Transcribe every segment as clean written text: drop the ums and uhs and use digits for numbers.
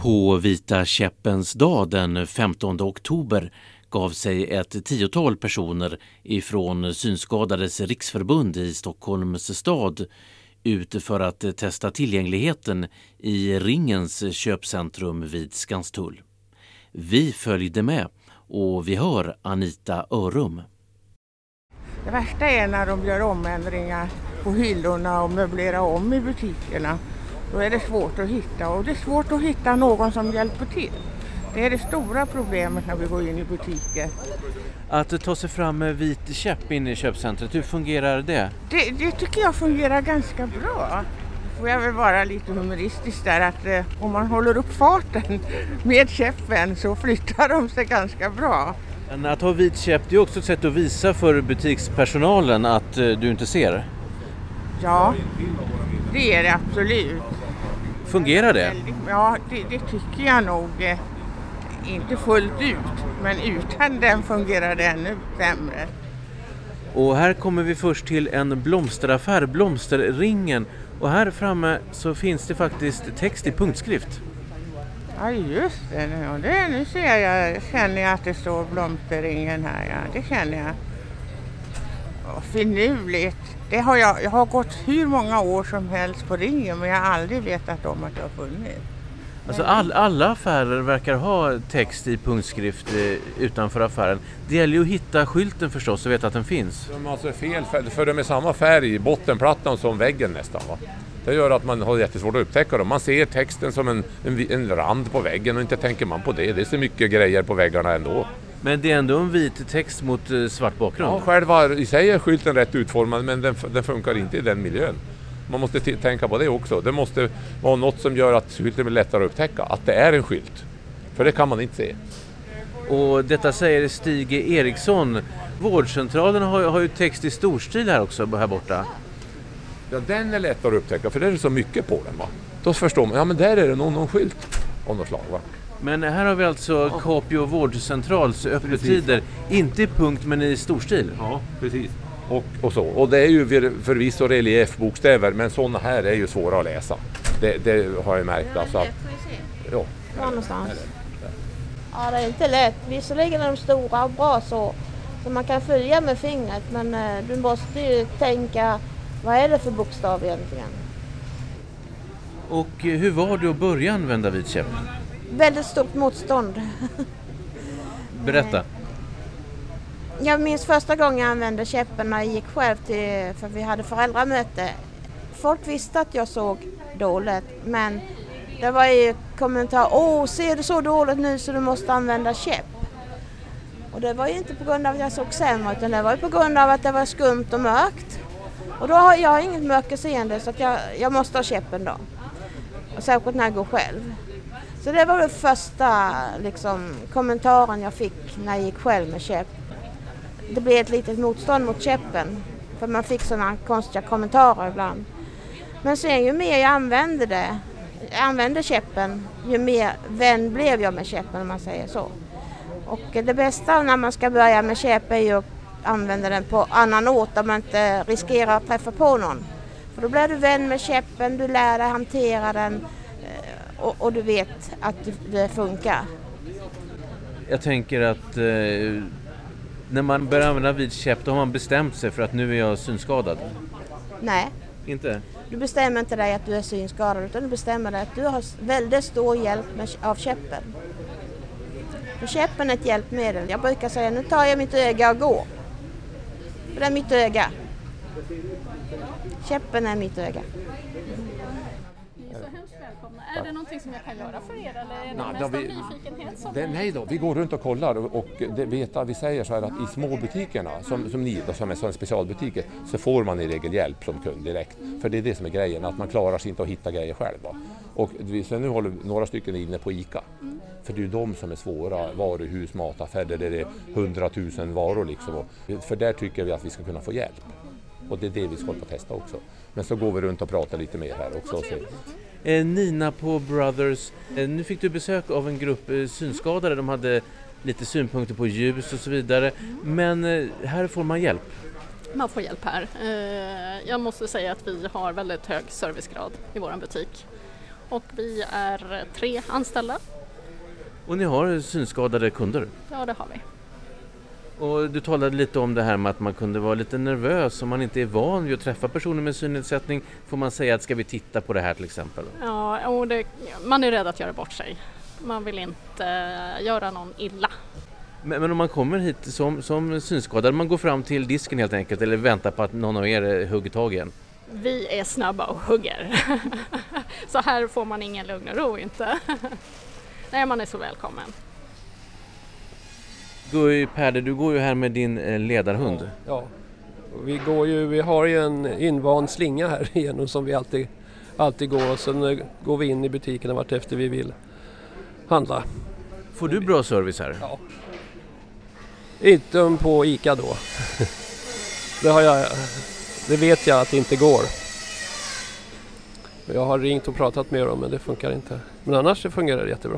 På Vita käppens dag den 15 oktober gav sig ett 10-tal personer ifrån Synskadades riksförbund i Stockholms stad ut för att testa tillgängligheten i Ringens köpcentrum vid Skanstull. Vi följde med och vi hör Anita Örum. Det värsta är när de gör omändringar på hyllorna och möblerar om i butikerna. Då är det svårt att hitta, och det är svårt att hitta någon som hjälper till. Det är det stora problemet när vi går in i butiker. Att ta sig fram med vit käpp in i köpcentret, hur fungerar det? Det tycker jag fungerar ganska bra. Får jag väl vara lite humoristisk där, att om man håller upp farten med käppen så flyttar de sig ganska bra. Men att ha vit käpp, det är också ett sätt att visa för butikspersonalen att du inte ser. Ja, det är det absolut. Fungerar det? Ja, det tycker jag nog. Inte fullt ut, men utan den fungerar det ännu sämre. Och här kommer vi först till en blomsteraffär, Blomsterringen. Och här framme så finns det faktiskt text i punktskrift. Ja, just det. Nu känner jag att det står Blomsterringen här. Ja, det känner jag. Finurligt. Jag har gått hur många år som helst på Ringen, men jag har aldrig vetat om att det har funnits. Alltså alla affärer verkar ha text i punktskrift utanför affären. Det gäller ju att hitta skylten förstås och veta att den finns. De är alltså fel, för de är samma färg i bottenplattan som väggen nästan. Va? Det gör att man har jättesvårt att upptäcka dem. Man ser texten som en rand på väggen och inte tänker man på det. Det är så mycket grejer på väggarna ändå. Men det är ändå en vit text mot svart bakgrund. Ja, själva i sig är skylten rätt utformad, men den funkar inte i den miljön. Man måste tänka på det också. Det måste vara något som gör att skylten blir lättare att upptäcka. Att det är en skylt. För det kan man inte se. Och detta säger Stig Eriksson. Vårdcentralen har ju text i storstil här också, här borta. Ja, den är lättare att upptäcka, för det är så mycket på den, va? Då förstår man, ja men där är det någon skylt av något slag, va? Men här har vi alltså Capio vårdcentrals öppettider. Inte i punkt men i storstil. Ja, precis. Och så. Och det är ju förvisso reliefbokstäver, men sådana här är ju svåra att läsa. Det har jag märkt. Alltså att, ja. Var någonstans? Ja, det är inte lätt. Visserligen är de stora och bra så man kan följa med fingret, men du måste ju tänka, vad är det för bokstav egentligen? Och hur var det att börja använda vit käpp? Väldigt stort motstånd. Berätta. Jag minns första gången jag använde käppen när jag gick själv för vi hade föräldramöte. Folk visste att jag såg dåligt, men det var ju kommentar, ser du så dåligt nu så du måste använda käpp. Och det var ju inte på grund av att jag såg sämre, utan det var ju på grund av att det var skumt och mörkt. Och då har jag inget mörkerseende, så att jag måste ha käppen då. Och särskilt när jag går själv. Så det var den första kommentaren jag fick när jag gick själv med käpp. Det blev ett litet motstånd mot käppen, för man fick sådana konstiga kommentarer ibland. Men sen ju mer jag använde käppen, ju mer vän blev jag med käppen, om man säger så. Och det bästa när man ska börja med käpp är ju att använda den på annan ort där man inte riskerar att träffa på någon. För då blir du vän med käppen, du lär dig hantera den och du vet att det funkar. Jag tänker att när man börjar använda vit käpp, då har man bestämt sig för att nu är jag synskadad. Nej. Inte? Du bestämmer inte dig att du är synskadad, utan du bestämmer dig att du har väldigt stor hjälp av käppen. För käppen är ett hjälpmedel. Jag brukar säga, nu tar jag mitt öga och går. För det är mitt öga. Käppen är mitt öga. Är det någonting som jag kan göra för er, eller är det nästan nyfikenhet som... Nej då, vi går runt och kollar och vi säger så här att i små butikerna, som ni då, som är sådana specialbutiker, så får man i regel hjälp som kund direkt. För det är det som är grejen, att man klarar sig inte att hitta grejer själv. Va? Och sen nu håller några stycken inne på ICA. För det är ju de som är svåra, varuhus, mataffärer, där det är 100 000 varor liksom. För där tycker vi att vi ska kunna få hjälp. Och det är det vi ska på testa också. Men så går vi runt och pratar lite mer här också. Nina på Brothers, nu fick du besök av en grupp synskadade. De hade lite synpunkter på ljus och så vidare. Men här får man hjälp. Man får hjälp här. Jag måste säga att vi har väldigt hög servicegrad i vår butik. och vi är 3 anställda. Och ni har synskadade kunder? Ja, det har vi. Och du talade lite om det här med att man kunde vara lite nervös om man inte är van vid att träffa personer med synnedsättning. Får man säga att ska vi titta på det här till exempel? Ja, och man är rädd att göra bort sig. Man vill inte göra någon illa. Men om man kommer hit som synskadad, man går fram till disken helt enkelt eller väntar på att någon av er hugger tag igen? Vi är snabba och hugger. Så här får man ingen lugn och ro inte. Nej, man är så välkommen. Perde, du går ju här med din ledarhund. Ja. Vi har ju en invand slinga här igenom som vi alltid går, och sen går vi in i butiken vart efter vi vill handla. Får du bra service här? Ja. Inte på ICA då. Det vet jag att det inte går. Jag har ringt och pratat med dem, men det funkar inte. Men annars fungerar det jättebra.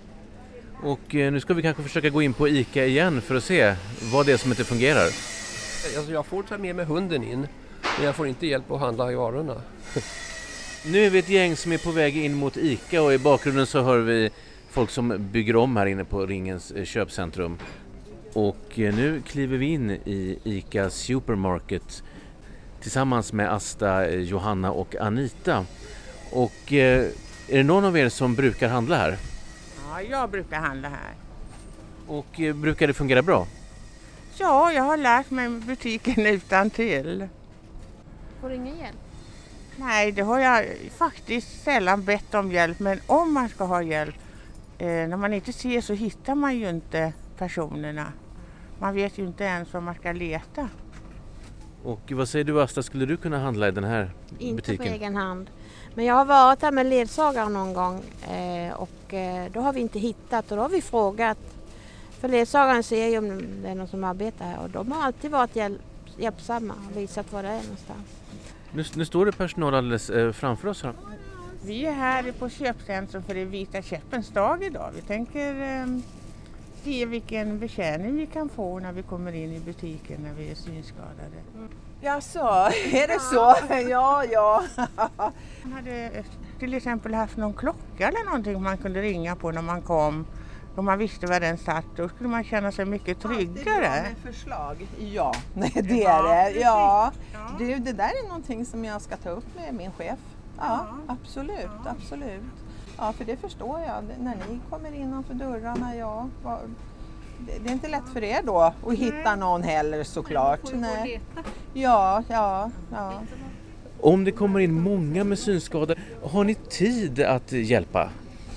Och nu ska vi kanske försöka gå in på ICA igen för att se vad det är som inte fungerar. Alltså jag får ta med mig hunden in, men jag får inte hjälp att handla i varorna. Nu är vi ett gäng som är på väg in mot ICA och i bakgrunden så hör vi folk som bygger om här inne på Ringens köpcentrum. Och nu kliver vi in i ICA Supermarket tillsammans med Asta, Johanna och Anita. Och är det någon av er som brukar handla här? Ja, jag brukar handla här. Och brukar det fungera bra? Ja, jag har lärt mig butiken utan till. Får du ingen hjälp? Nej, det har jag faktiskt sällan bett om hjälp. Men om man ska ha hjälp, när man inte ser så hittar man ju inte personerna. Man vet ju inte ens var man ska leta. Och vad säger du, Asta, skulle du kunna handla i den här Inte butiken? på egen hand. Men jag har varit här med ledsagare någon gång och då har vi inte hittat, och då har vi frågat. För ledsagaren ser ju om det är någon som arbetar här, och de har alltid varit hjälpsamma och visat var det är någonstans. Nu står det personal alldeles framför oss här. Vi är här på köpcentrum för det Vita Käppens dag idag. Vi tänker se vilken betjäning vi kan få när vi kommer in i butiken när vi är synskadade. Jaså, är det så? Ja. Man hade till exempel haft någon klocka eller någonting man kunde ringa på när man kom. Om man visste var den satt, då skulle man känna sig mycket tryggare. Det är med förslag. Ja, det är det. Ja. Du, det där är någonting som jag ska ta upp med min chef. Ja, absolut. Ja, för det förstår jag. När ni kommer innanför dörrarna, det är inte lätt för er då att hitta någon heller såklart. Nej. Ja. Om det kommer in många med synskador, har ni tid att hjälpa?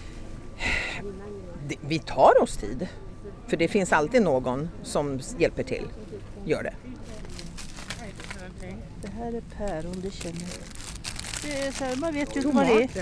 Vi tar oss tid. För det finns alltid någon som hjälper till. Gör det. Det här är päron, det känner jag. Det är så här, man vet ju vad det är.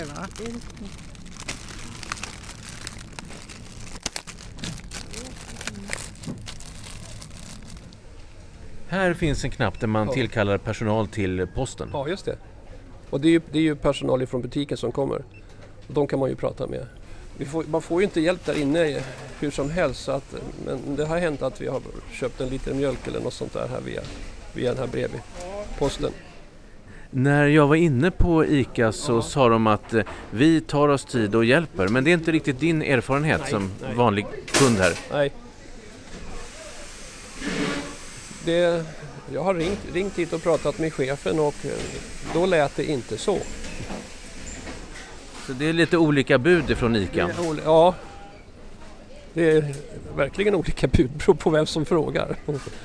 Här finns en knapp där man tillkallar personal till posten. Ja, just det. Och det är ju personal från butiken som kommer. Och de kan man ju prata med. Man får ju inte hjälp där inne hur som helst. Så att, men det har hänt att vi har köpt en liter mjölk eller något sånt där här via den här brevposten. När jag var inne på ICA så sa de att vi tar oss tid och hjälper. Men det är inte riktigt din erfarenhet som vanlig kund här. Nej. Jag har ringt hit och pratat med chefen och då lät det inte så. Så det är lite olika bud från ICA? Ja, det är verkligen olika bud, beror på vem som frågar.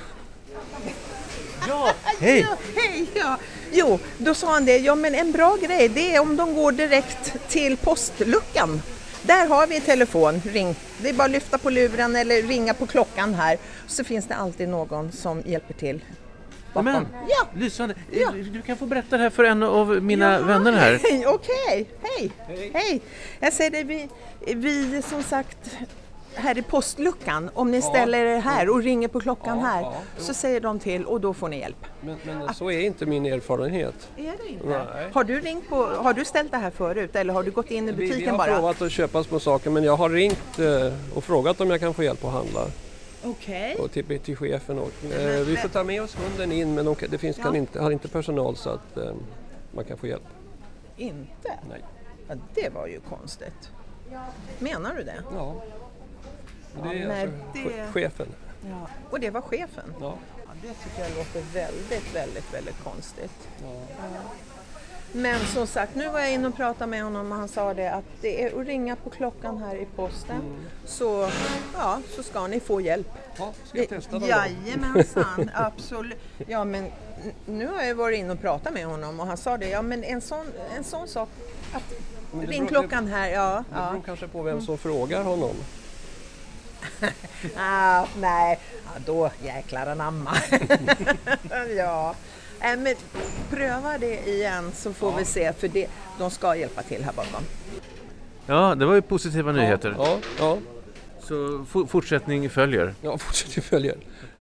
Ja, hej! Ja. Jo, då sa han det. Ja, men en bra grej, det är om de går direkt till postluckan. Där har vi telefon, ring. Det är bara att lyfta på luren eller ringa på klockan här. Så finns det alltid någon som hjälper till. Men, ja. Lysande. Ja. Du kan få berätta det här för en av mina vänner här. Okej. Hej. Jag säger det, vi som sagt här i postluckan, om ni ställer er här och ringer på klockan här, så säger de till och då får ni hjälp. Men så är inte min erfarenhet. Är det inte? Nej. Har du ställt det här förut eller har du gått in i butiken bara? Vi har provat att köpa små saker, men jag har ringt och frågat om jag kan få hjälp att handla. Okej. Och till chefen. Och, vi får ta med oss hunden in, men har inte personal så att man kan få hjälp. Inte? Nej. Ja, det var ju konstigt. Menar du det? Ja. Det är men alltså chefen. Ja. Och det var chefen? Ja. Ja, det tycker jag låter väldigt, väldigt, väldigt konstigt. Ja. Men som sagt, nu var jag inne och pratade med honom och han sa det att det är att ringa på klockan här i posten så ska ni få hjälp. Ja, ska jag testa då? Jajamensan, absolut. Ja, men nu har jag varit inne och pratat med honom och han sa det, ja men en sån sak att ring klockan här, ja. Det beror kanske på vem som frågar honom. Nej, då jäklar anamma. Ja. Men pröva det igen så får vi se, för de ska hjälpa till här bakom. Ja, det var ju positiva nyheter. Ja. Så fortsättning följer. Ja, fortsättning följer.